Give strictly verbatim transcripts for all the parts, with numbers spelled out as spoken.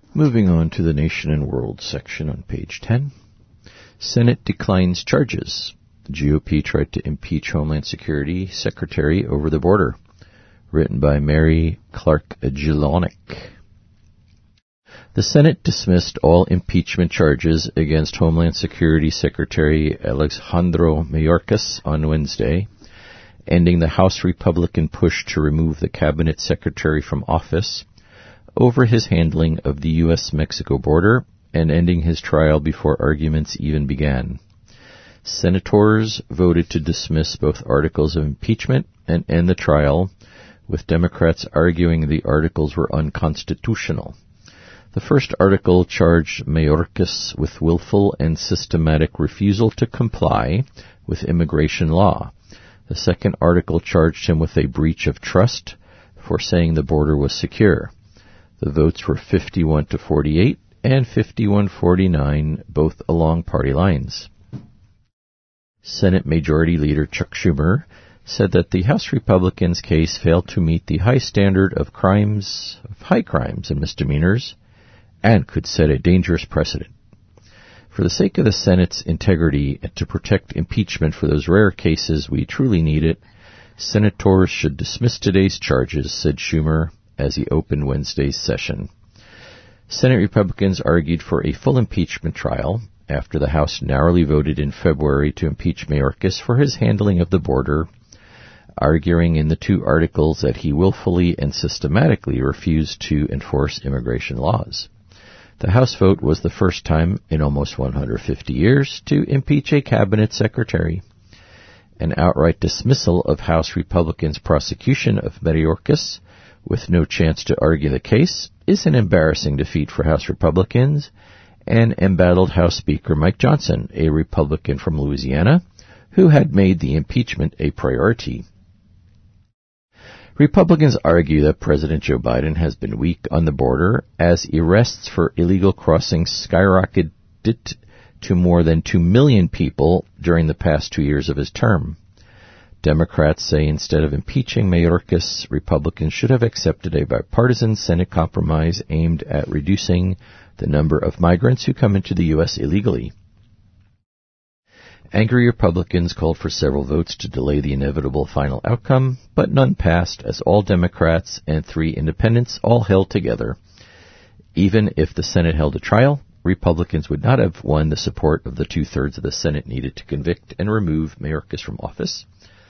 Moving on to the Nation and World section on page ten. Senate declines charges. The G O P tried to impeach Homeland Security Secretary over the border. Written by Mary Clark Jelonic. The Senate dismissed all impeachment charges against Homeland Security Secretary Alejandro Mayorkas on Wednesday, ending the House Republican push to remove the cabinet secretary from office over his handling of the U S Mexico border and ending his trial before arguments even began. Senators voted to dismiss both articles of impeachment and end the trial, with Democrats arguing the articles were unconstitutional. The first article charged Mayorkas with willful and systematic refusal to comply with immigration law. The second article charged him with a breach of trust for saying the border was secure. The votes were fifty-one to forty-eight and fifty-one forty-nine, both along party lines. Senate Majority Leader Chuck Schumer said that the House Republicans' case failed to meet the high standard of crimes, of high crimes and misdemeanors, and could set a dangerous precedent. For the sake of the Senate's integrity and to protect impeachment for those rare cases we truly need it, senators should dismiss today's charges, said Schumer as he opened Wednesday's session. Senate Republicans argued for a full impeachment trial after the House narrowly voted in February to impeach Mayorkas for his handling of the border, arguing in the two articles that he willfully and systematically refused to enforce immigration laws. The House vote was the first time in almost one hundred fifty years to impeach a cabinet secretary. An outright dismissal of House Republicans' prosecution of Mayorkas, with no chance to argue the case, is an embarrassing defeat for House Republicans and embattled House Speaker Mike Johnson, a Republican from Louisiana, who had made the impeachment a priority. Republicans argue that President Joe Biden has been weak on the border as arrests for illegal crossings skyrocketed to more than two million people during the past two years of his term. Democrats say instead of impeaching Mayorkas, Republicans should have accepted a bipartisan Senate compromise aimed at reducing the number of migrants who come into the U S illegally. Angry Republicans called for several votes to delay the inevitable final outcome, but none passed as all Democrats and three independents all held together. Even if the Senate held a trial, Republicans would not have won the support of the two-thirds of the Senate needed to convict and remove Mayorkas from office.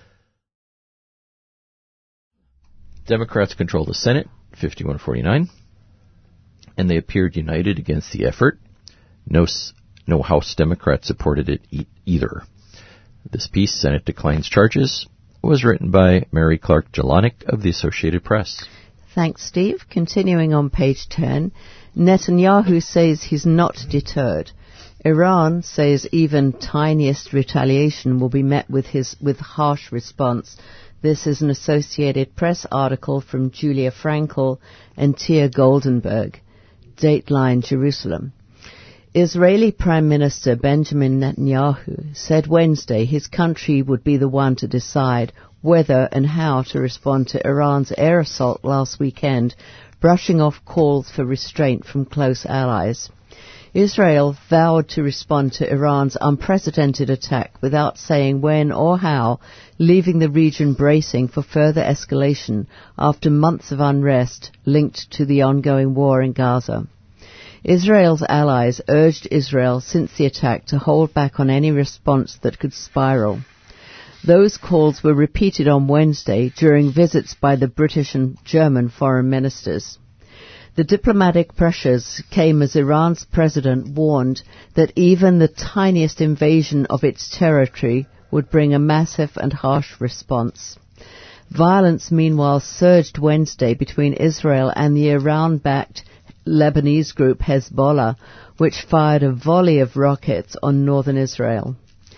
Democrats control the Senate, fifty-one forty-nine, and they appeared united against the effort. No, no House Democrats supported it e- either. This piece, Senate Declines Charges, was written by Mary Clark Jelonic of the Associated Press. Thanks, Steve. Continuing on page ten, Netanyahu says he's not deterred. Iran says even tiniest retaliation will be met with his with harsh response. This is an Associated Press article from Julia Frankel and Tia Goldenberg. Dateline Jerusalem. Israeli Prime Minister Benjamin Netanyahu said Wednesday his country would be the one to decide whether and how to respond to Iran's air assault last weekend, brushing off calls for restraint from close allies. Israel vowed to respond to Iran's unprecedented attack without saying when or how, leaving the region bracing for further escalation after months of unrest linked to the ongoing war in Gaza. Israel's allies urged Israel since the attack to hold back on any response that could spiral. Those calls were repeated on Wednesday during visits by the British and German foreign ministers. The diplomatic pressures came as Iran's president warned that even the tiniest invasion of its territory would bring a massive and harsh response. Violence, meanwhile, surged Wednesday between Israel and the Iran-backed Lebanese group Hezbollah, which fired a volley of rockets on northern Israel.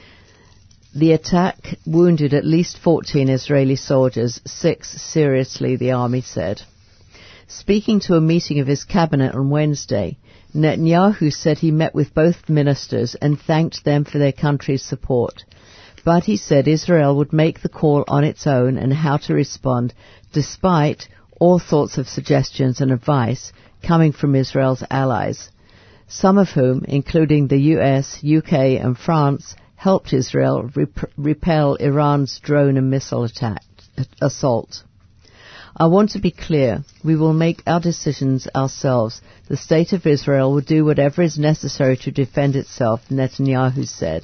The attack wounded at least fourteen Israeli soldiers, six seriously, the army said. Speaking to a meeting of his cabinet on Wednesday, Netanyahu said he met with both ministers and thanked them for their country's support. But he said Israel would make the call on its own and how to respond, despite all sorts of suggestions and advice coming from Israel's allies, some of whom, including the U S, U K and France, helped Israel rep- repel Iran's drone and missile attack, assault. I want to be clear. We will make our decisions ourselves. The state of Israel will do whatever is necessary to defend itself, Netanyahu said.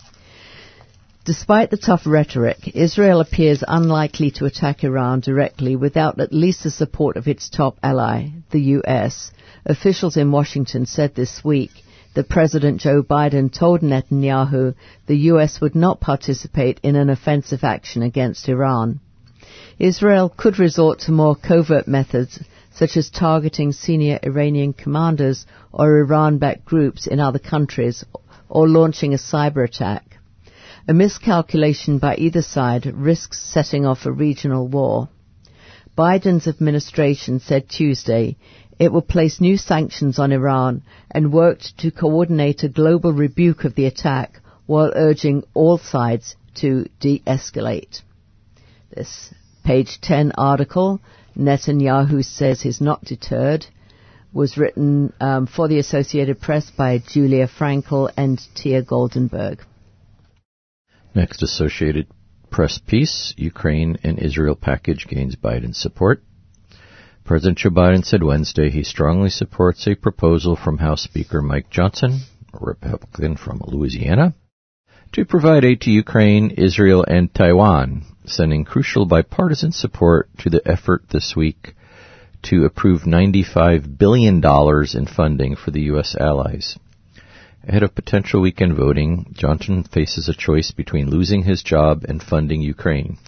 Despite the tough rhetoric, Israel appears unlikely to attack Iran directly without at least the support of its top ally, the U S. Officials in Washington said this week that President Joe Biden told Netanyahu the U S would not participate in an offensive action against Iran. Israel could resort to more covert methods, such as targeting senior Iranian commanders or Iran-backed groups in other countries, or launching a cyber attack. A miscalculation by either side risks setting off a regional war. Biden's administration said Tuesday it will place new sanctions on Iran and worked to coordinate a global rebuke of the attack while urging all sides to de-escalate. This Page ten article, Netanyahu says he's not deterred, was written um, for the Associated Press by Julia Frankel and Tia Goldenberg. Next Associated Press piece, Ukraine and Israel package gains Biden support. President Joe Biden said Wednesday he strongly supports a proposal from House Speaker Mike Johnson, a Republican from Louisiana, to provide aid to Ukraine, Israel, and Taiwan, sending crucial bipartisan support to the effort this week to approve ninety-five billion dollars in funding for the U S allies. Ahead of potential weekend voting, Johnson faces a choice between losing his job and funding Ukraine.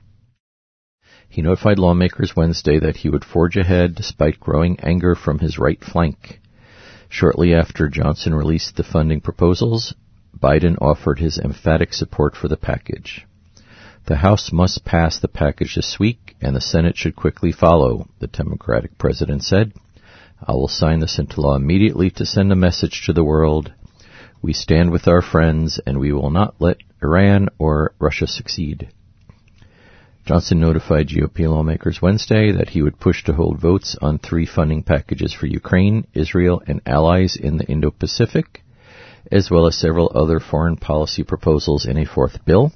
He notified lawmakers Wednesday that he would forge ahead despite growing anger from his right flank. Shortly after Johnson released the funding proposals, Biden offered his emphatic support for the package. The House must pass the package this week, and the Senate should quickly follow, the Democratic president said. I will sign this into law immediately to send a message to the world. We stand with our friends, and we will not let Iran or Russia succeed. Johnson notified G O P lawmakers Wednesday that he would push to hold votes on three funding packages for Ukraine, Israel, and allies in the Indo-Pacific, as well as several other foreign policy proposals in a fourth bill.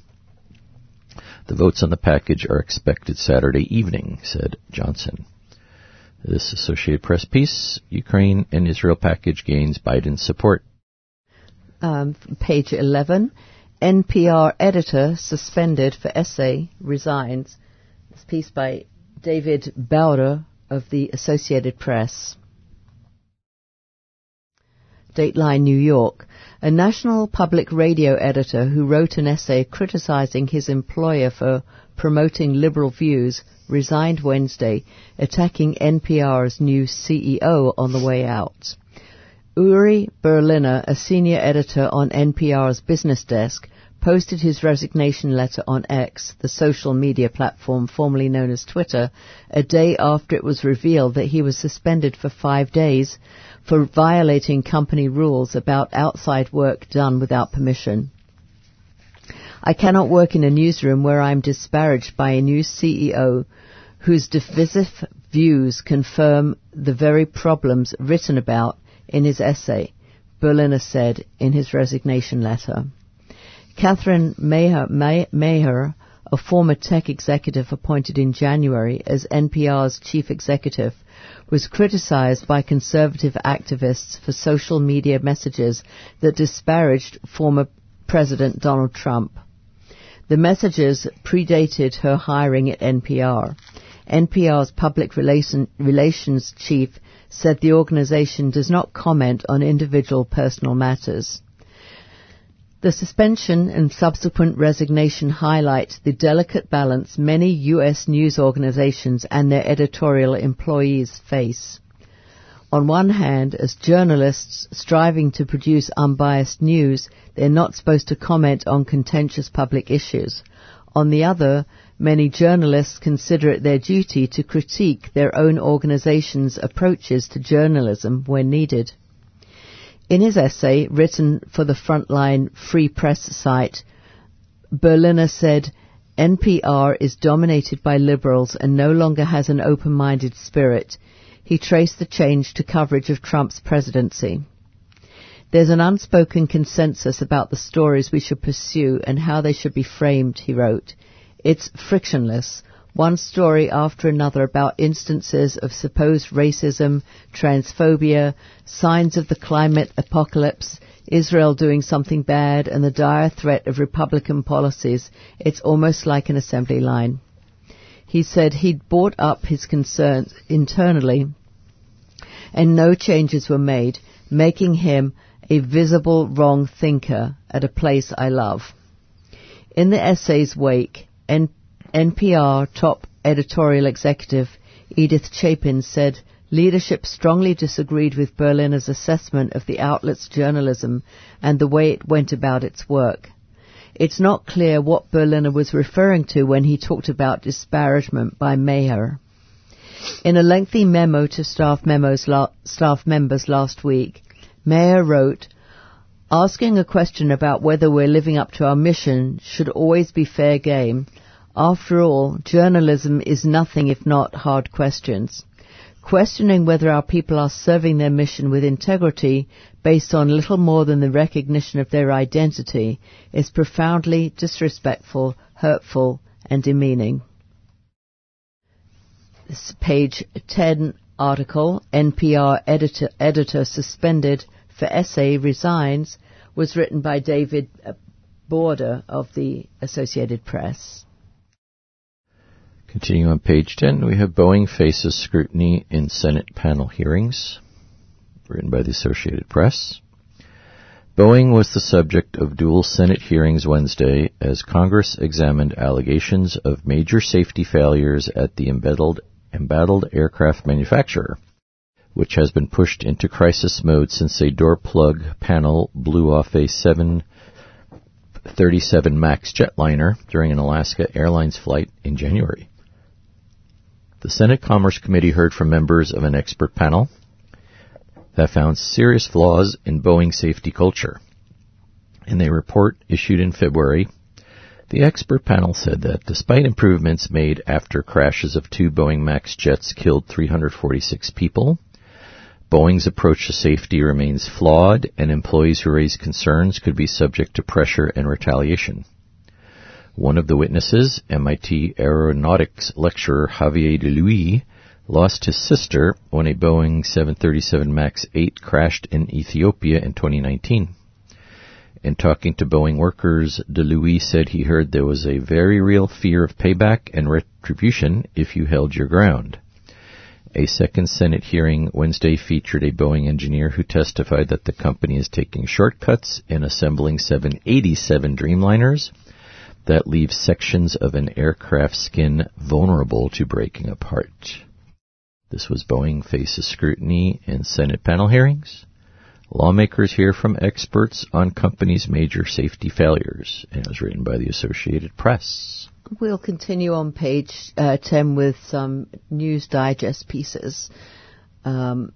The votes on the package are expected Saturday evening, said Johnson. This Associated Press piece, Ukraine and Israel package gains Biden's support. Um, page eleven, N P R editor suspended for essay resigns. This piece by David Bowder of the Associated Press. Dateline New York. A national public radio editor who wrote an essay criticizing his employer for promoting liberal views resigned Wednesday, attacking N P R's new C E O on the way out. Uri Berliner, a senior editor on N P R's business desk, posted his resignation letter on X, the social media platform formerly known as Twitter, a day after it was revealed that he was suspended for five days for violating company rules about outside work done without permission. I cannot work in a newsroom where I am disparaged by a new C E O whose divisive views confirm the very problems written about in his essay, Berliner said in his resignation letter. Catherine Maher, Maher, a former tech executive appointed in January as N P R's chief executive, was criticized by conservative activists for social media messages that disparaged former President Donald Trump. The messages predated her hiring at N P R. N P R's public relation, relations chief said the organization does not comment on individual personal matters. The suspension and subsequent resignation highlight the delicate balance many U S news organizations and their editorial employees face. On one hand, as journalists striving to produce unbiased news, they're not supposed to comment on contentious public issues. On the other, many journalists consider it their duty to critique their own organization's approaches to journalism when needed. In his essay, written for the Frontline Free Press site, Berliner said, N P R is dominated by liberals and no longer has an open-minded spirit. He traced the change to coverage of Trump's presidency. There's an unspoken consensus about the stories we should pursue and how they should be framed, he wrote. It's frictionless, one story after another about instances of supposed racism, transphobia, signs of the climate apocalypse, Israel doing something bad, and the dire threat of Republican policies. It's almost like an assembly line. He said he'd brought up his concerns internally and no changes were made, making him a visible wrong thinker at a place I love. In the essay's wake, N- NPR top editorial executive Edith Chapin said leadership strongly disagreed with Berliner's assessment of the outlet's journalism and the way it went about its work. It's not clear what Berliner was referring to when he talked about disparagement by Mayer. In a lengthy memo to staff, memos la- staff members last week, Mayer wrote, asking a question about whether we're living up to our mission should always be fair game. After all, journalism is nothing if not hard questions. Questioning whether our people are serving their mission with integrity based on little more than the recognition of their identity is profoundly disrespectful, hurtful, and demeaning. This page ten article, N P R editor, editor suspended for essay resigns, was written by David Border of the Associated Press. Continuing on page ten, we have Boeing faces scrutiny in Senate panel hearings, written by the Associated Press. Boeing was the subject of dual Senate hearings Wednesday as Congress examined allegations of major safety failures at the embattled, embattled aircraft manufacturer, which has been pushed into crisis mode since a door plug panel blew off a seven thirty-seven MAX jetliner during an Alaska Airlines flight in January. The Senate Commerce Committee heard from members of an expert panel that found serious flaws in Boeing safety culture. In a report issued in February, the expert panel said that despite improvements made after crashes of two Boeing MAX jets killed three hundred forty-six people, Boeing's approach to safety remains flawed, and employees who raise concerns could be subject to pressure and retaliation. One of the witnesses, M I T aeronautics lecturer Javier de Luis, lost his sister when a Boeing seven thirty-seven MAX eight crashed in Ethiopia in twenty nineteen. In talking to Boeing workers, de Luis said he heard there was a very real fear of payback and retribution if you held your ground. A second Senate hearing Wednesday featured a Boeing engineer who testified that the company is taking shortcuts in assembling seven eighty-seven Dreamliners that leave sections of an aircraft skin vulnerable to breaking apart. This was Boeing faces scrutiny in Senate panel hearings. Lawmakers hear from experts on company's major safety failures. And it was written by the Associated Press. We'll continue on page uh, ten with some News Digest pieces. Um,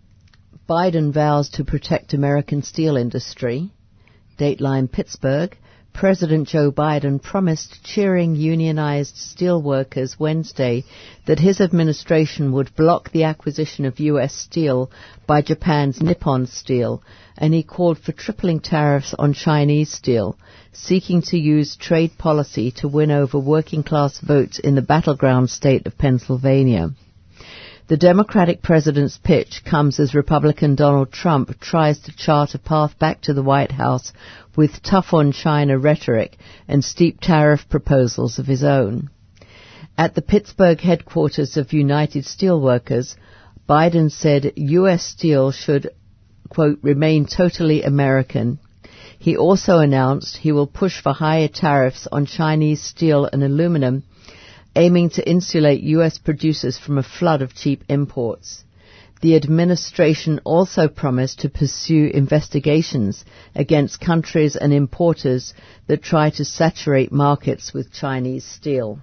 Biden vows to protect American steel industry. Dateline Pittsburgh. President Joe Biden promised cheering unionized steelworkers Wednesday that his administration would block the acquisition of U S steel by Japan's Nippon Steel, and he called for tripling tariffs on Chinese steel, seeking to use trade policy to win over working-class votes in the battleground state of Pennsylvania. The Democratic president's pitch comes as Republican Donald Trump tries to chart a path back to the White House with tough-on-China rhetoric and steep tariff proposals of his own. At the Pittsburgh headquarters of United Steelworkers, Biden said U S steel should, quote, remain totally American. He also announced he will push for higher tariffs on Chinese steel and aluminum, aiming to insulate U S producers from a flood of cheap imports. The administration also promised to pursue investigations against countries and importers that try to saturate markets with Chinese steel.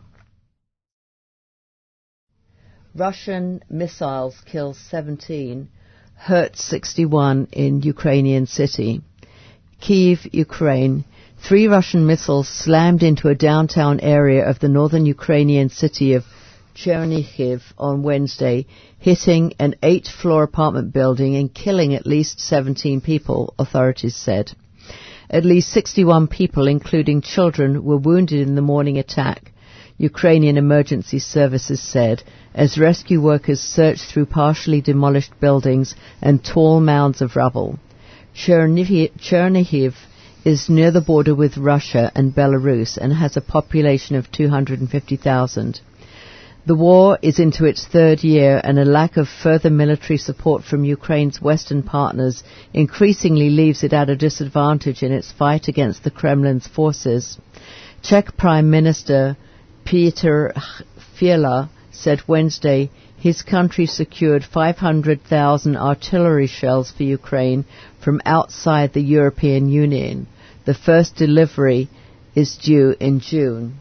Russian missiles kill seventeen, hurt sixty-one in Ukrainian city. Kyiv, Ukraine. Three Russian missiles slammed into a downtown area of the northern Ukrainian city of Chernihiv on Wednesday, hitting an eight-floor apartment building and killing at least seventeen people, authorities said. At least sixty-one people, including children, were wounded in the morning attack, Ukrainian emergency services said, as rescue workers searched through partially demolished buildings and tall mounds of rubble. Chernihiv, Chernihiv is near the border with Russia and Belarus and has a population of two hundred fifty thousand. The war is into its third year, and a lack of further military support from Ukraine's Western partners increasingly leaves it at a disadvantage in its fight against the Kremlin's forces. Czech Prime Minister Petr Fiala said Wednesday his country secured five hundred thousand artillery shells for Ukraine from outside the European Union. The first delivery is due in June.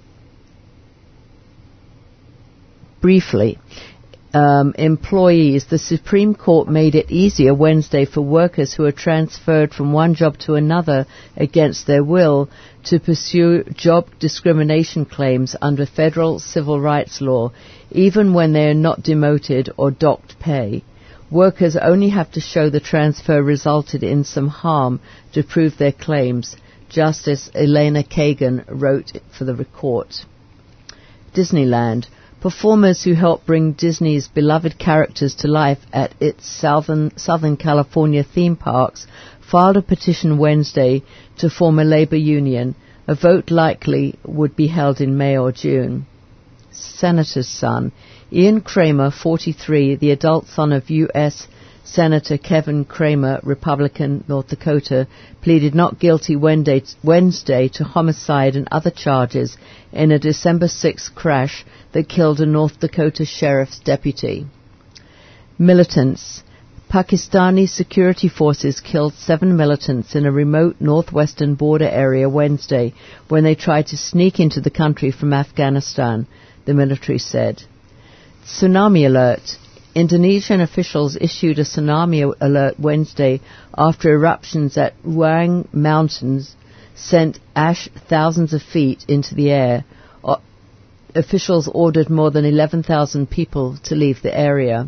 Briefly, um, employees, the Supreme Court made it easier Wednesday for workers who are transferred from one job to another against their will to pursue job discrimination claims under federal civil rights law, even when they are not demoted or docked pay. Workers only have to show the transfer resulted in some harm to prove their claims, Justice Elena Kagan wrote for the court. Disneyland. Performers who help bring Disney's beloved characters to life at its Southern, Southern California theme parks filed a petition Wednesday to form a labor union. A vote likely would be held in May or June. Senator's son. Ian Kramer, forty-three, the adult son of U S Senator Kevin Kramer, Republican, North Dakota, pleaded not guilty Wednesday, Wednesday to homicide and other charges in a December sixth crash that killed a North Dakota sheriff's deputy. Militants. Pakistani security forces killed seven militants in a remote northwestern border area Wednesday when they tried to sneak into the country from Afghanistan, the military said. Tsunami alert. Indonesian officials issued a tsunami alert Wednesday after eruptions at Ruang Mountains sent ash thousands of feet into the air. O- officials ordered more than eleven thousand people to leave the area.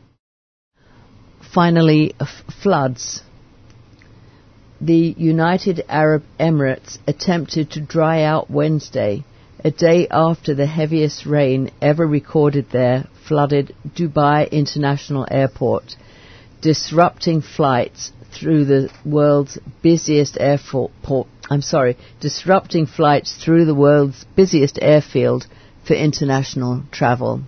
Finally, f- floods. The United Arab Emirates attempted to dry out Wednesday, a day after the heaviest rain ever recorded there flooded Dubai International Airport, disrupting flights through the world's busiest airport. I'm sorry, disrupting flights through the world's busiest airfield for international travel.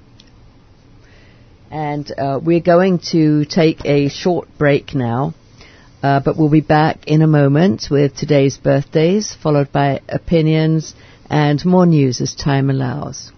And uh, we're going to take a short break now, uh, but we'll be back in a moment with today's birthdays, followed by opinions and more news as time allows.